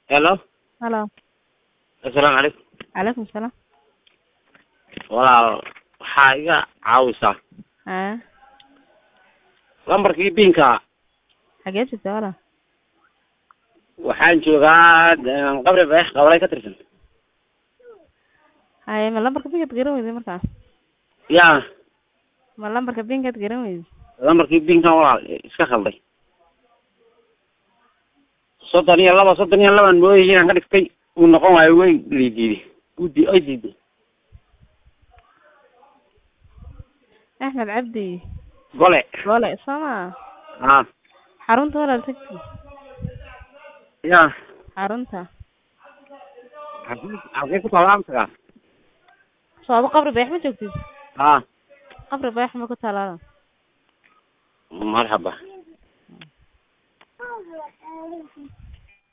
Hello. Hello. Assalaamu calaykum. Calaykum salaam. Walaal waxaa iga caawisaa Haa. lambarkii binka Xagee joogtaa walaal? waxaan joogaa qabri beex qabalay ka tirsan. Haye ma lambarka binkaad garan weyday markaa? yaa Ma lambarka binkaad garan weyday? lambarkii binkan walaal iska khalday 32 mooyay inaan ka dhigtay uu noqon waayo way liidiiday ay diiday. Axmed Cabdi gole Gole sama xarunta walaal tagti yaa xarunta halkee ku taalaamtaa soo qabri beex ma joogtid qabri beex ma ku talaala marhaba